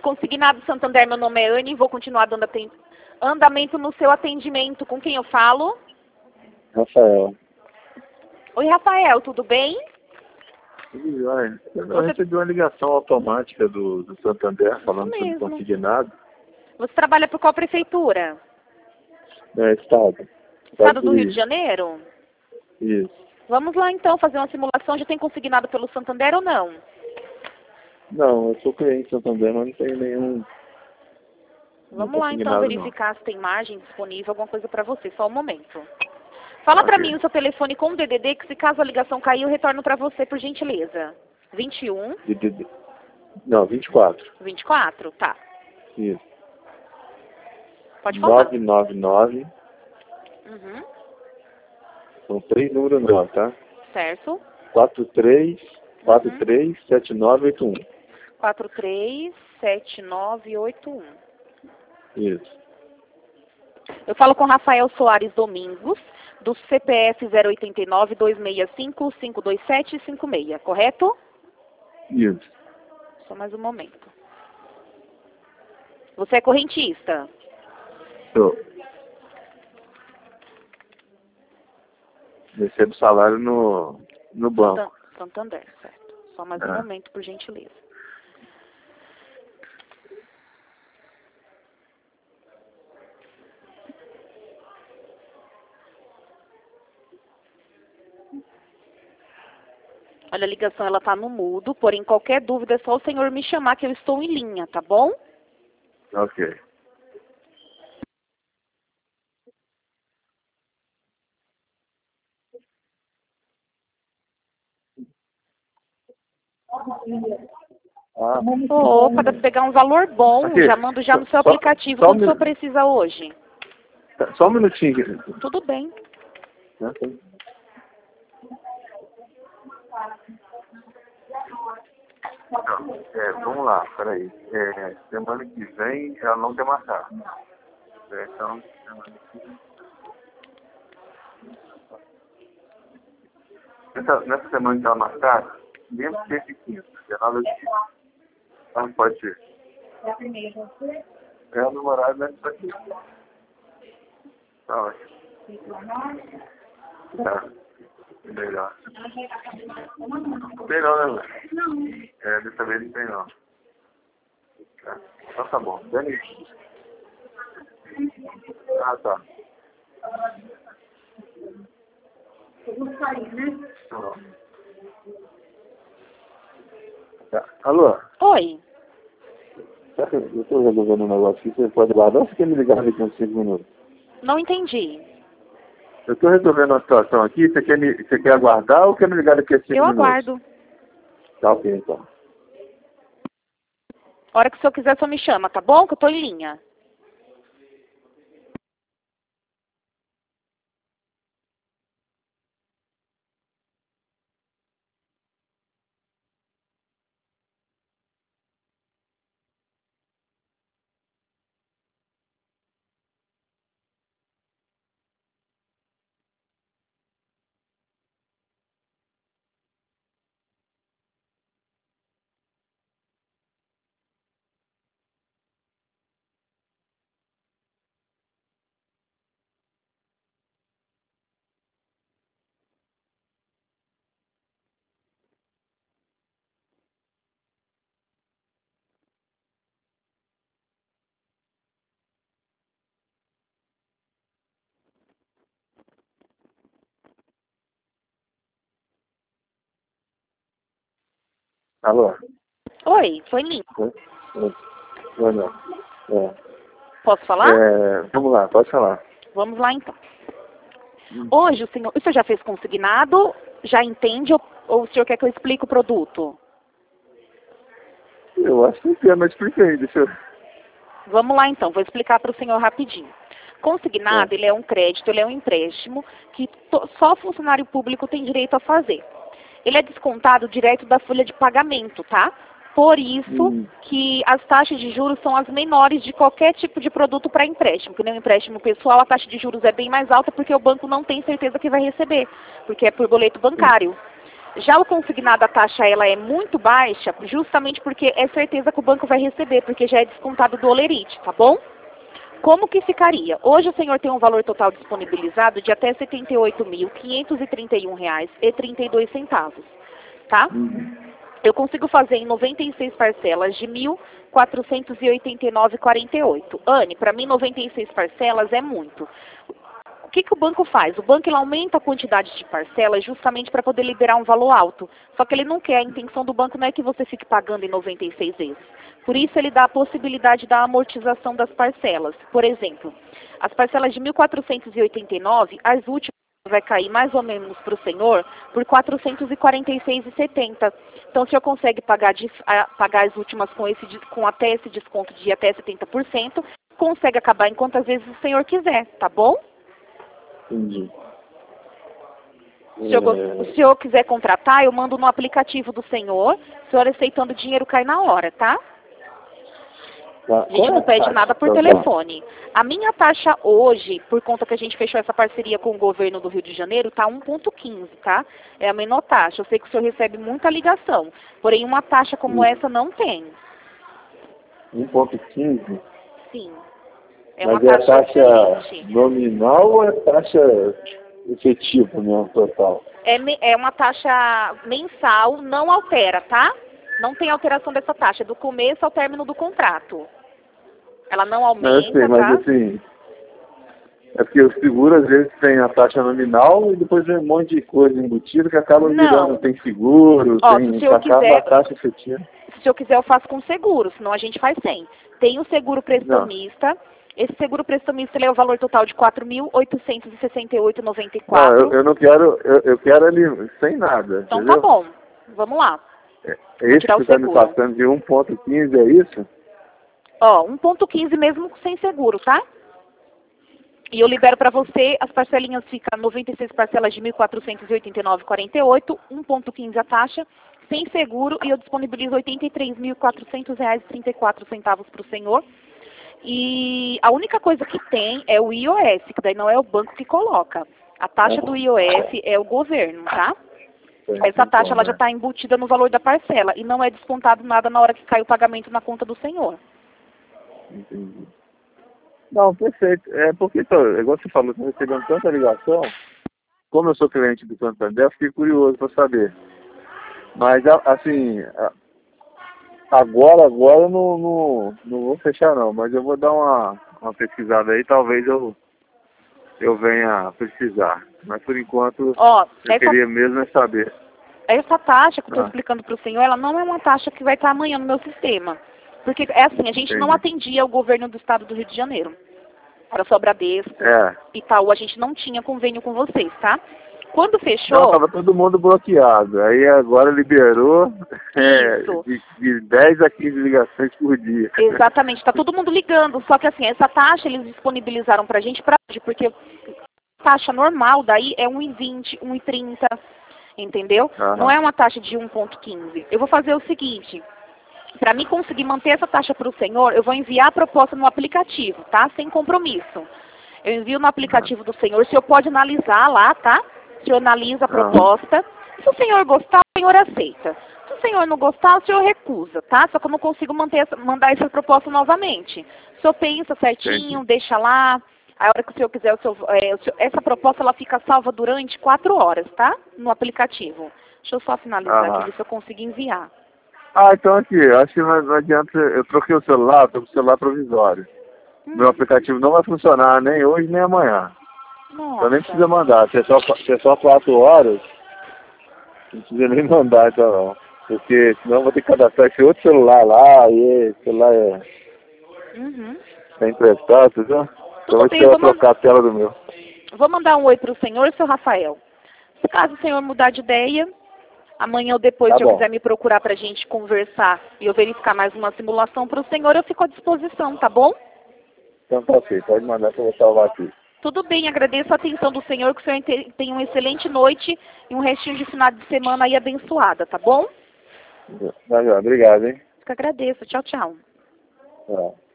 Consignado Santander, meu nome é Anne, vou continuar dando andamento no seu atendimento. Com quem eu falo? Rafael. Oi, Rafael, tudo bem? Tudo jóia. Eu recebi uma ligação automática do Santander falando sobre mesmo. consignado. Você trabalha por qual prefeitura? Estado. Estado do Rio de Janeiro? Isso. Vamos lá então fazer uma simulação. Já tem consignado pelo Santander ou não? Não, eu sou cliente Santander, mas não tenho nenhum. Vamos lá então verificar se tem margem disponível, alguma coisa para você. Só um momento. Fala para mim o seu telefone com o DDD, que se caso a ligação cair, eu retorno para você, por gentileza. 21? DDD. Não, 24. 24? Tá. Isso. Pode falar. 999. Uhum. São 3 números não, tá? Certo. 437981. 437981. Isso. Eu falo com Rafael Soares Domingos, do CPF 089-265-52756, correto? Isso. Só mais um momento. Você é correntista? Sou. Recebo salário no banco. Santander, certo. Só mais um momento, por gentileza. Olha, a ligação ela tá no mudo, porém qualquer dúvida é só o senhor me chamar que eu estou em linha, tá bom? Ok. Opa, dá pra pegar um valor bom, aqui, já mando já no seu aplicativo, quanto o senhor precisa hoje? Só um minutinho aqui. Tudo bem. Vamos lá, peraí. Semana que vem ela não quer marcar. Então, nessa semana que ela marcar, mesmo terça e quinta, é nada disso. Não pode ser. É a primeira. No horário deve ser aqui. Tá ótimo. Tá. Melhor. Melhor, né? Não. Dessa vez não tem não. Tá. Então tá bom. Dani. Tá. Eu vou sair, né? Tá. Alô? Oi. Eu estou resolvendo um negócio aqui, você pode guardar ou você quer me ligar daqui uns 5 minutos? Não entendi. Eu estou resolvendo uma situação aqui, você quer aguardar ou quer me ligar daqui a 5 minutos? Eu aguardo. Tá ok, então. A hora que o senhor quiser, só me chama, tá bom? Que eu tô em linha. Alô? Oi, tô em linha. Posso falar? Vamos lá, pode falar. Vamos lá, então. Hoje, o senhor já fez consignado? Já entende ou o senhor quer que eu explique o produto? Eu acho que entendo, mas explica aí, deixa eu... Vamos lá, então. Vou explicar para o senhor rapidinho. Consignado, ele é um crédito, ele é um empréstimo que só funcionário público tem direito a fazer. Ele é descontado direto da folha de pagamento, tá? Por isso que as taxas de juros são as menores de qualquer tipo de produto para empréstimo. Que nem um empréstimo pessoal, a taxa de juros é bem mais alta porque o banco não tem certeza que vai receber, porque é por boleto bancário. Já o consignado, a taxa ela é muito baixa, justamente porque é certeza que o banco vai receber, porque já é descontado do holerite, tá bom? Como que ficaria? Hoje o senhor tem um valor total disponibilizado de até R$ 78.531,32, tá? Eu consigo fazer em 96 parcelas de R$ 1.489,48. Anne, para mim 96 parcelas é muito. O que o banco faz? O banco ele aumenta a quantidade de parcelas justamente para poder liberar um valor alto. Só que ele não quer, a intenção do banco não é que você fique pagando em 96 vezes. Por isso ele dá a possibilidade da amortização das parcelas. Por exemplo, as parcelas de 1.489, as últimas vai cair mais ou menos para o senhor por R$ 446,70. Então o senhor consegue pagar as últimas com até esse desconto de até 70%, consegue acabar em quantas vezes o senhor quiser, tá bom? Entendi. Se o senhor quiser contratar, eu mando no aplicativo do senhor. O senhor aceitando, o dinheiro cai na hora, tá? A gente não pede nada por telefone. A minha taxa hoje, por conta que a gente fechou essa parceria com o governo do Rio de Janeiro, tá 1,15, tá? É a menor taxa. Eu sei que o senhor recebe muita ligação, porém uma taxa como essa não tem. 1,15? Sim. Mas é a taxa nominal ou é taxa efetiva, né, total? É uma taxa mensal, não altera, tá? Não tem alteração dessa taxa, do começo ao término do contrato. Ela não aumenta, eu sei, mas tá? assim, é porque o seguro às vezes tem a taxa nominal e depois vem um monte de coisa embutida que acaba virando, tem seguro, acaba a taxa efetiva. Se o senhor quiser, eu faço com seguro, senão a gente faz sem. Tem o seguro prestamista. Esse seguro prestamista ele é o valor total de R$ 4.868,94. Eu não quero, eu quero ele sem nada. Então entendeu? tá bom, vamos lá. Esse que você está me passando de 1,15 é isso? Ó, 1,15 mesmo sem seguro, tá? E eu libero para você, as parcelinhas ficam 96 parcelas de R$ 1.489,48, 1,15 a taxa, sem seguro, e eu disponibilizo R$ 83.400,34 para o senhor. E a única coisa que tem é o IOF, que daí não é o banco que coloca. A taxa do IOF é o governo, tá? Essa taxa ela já está embutida no valor da parcela e não é descontado nada na hora que cai o pagamento na conta do senhor. Entendi. Não, perfeito. É porque, igual você falou, estou recebendo tanta ligação, como eu sou cliente do Santander, eu fiquei curioso para saber. Mas, assim, agora eu não vou fechar não, mas eu vou dar uma pesquisada aí, talvez eu venha precisar. Mas por enquanto, eu queria mesmo saber. Essa taxa que eu estou explicando para o senhor, ela não é uma taxa que vai estar amanhã no meu sistema. Porque é assim, a gente não atendia o governo do estado do Rio de Janeiro. Era só Bradesco, Itaú, a gente não tinha convênio com vocês, tá? Quando fechou... Não, estava todo mundo bloqueado. Aí agora liberou de 10 a 15 ligações por dia. Exatamente, está todo mundo ligando. Só que assim, essa taxa eles disponibilizaram para a gente para hoje, porque a taxa normal daí é 1,20, 1,30, entendeu? Não é uma taxa de 1,15. Eu vou fazer o seguinte... Para mim conseguir manter essa taxa para o senhor, eu vou enviar a proposta no aplicativo, tá? Sem compromisso. Eu envio no aplicativo do senhor, o senhor pode analisar lá, tá? O senhor analisa a proposta. Se o senhor gostar, o senhor aceita. Se o senhor não gostar, o senhor recusa, tá? Só que eu não consigo mandar essa proposta novamente. O senhor pensa certinho, deixa lá. A hora que o senhor quiser, essa proposta ela fica salva durante 4 horas, tá? No aplicativo. Deixa eu só finalizar aqui, ver se eu consigo enviar. Então aqui, acho que não adianta, eu troquei o celular, estou com o celular provisório. Meu aplicativo não vai funcionar nem hoje nem amanhã. Então nem precisa mandar, se é só 4 horas, não precisa nem mandar então não. Porque senão eu vou ter que cadastrar esse outro celular lá, e esse celular é emprestado, entendeu? Então eu vou trocar a tela do meu. Vou mandar um oi para o senhor, seu Rafael. Se caso o senhor mudar de ideia... Amanhã ou depois, se eu quiser me procurar para a gente conversar e eu verificar mais uma simulação para o senhor, eu fico à disposição, tá bom? Então tá ok, pode mandar que eu vou salvar aqui. Tudo bem, agradeço a atenção do senhor, que o senhor tenha uma excelente noite e um restinho de final de semana aí abençoada, tá bom? Obrigado, hein? Eu que agradeço, tchau, tchau. Tchau.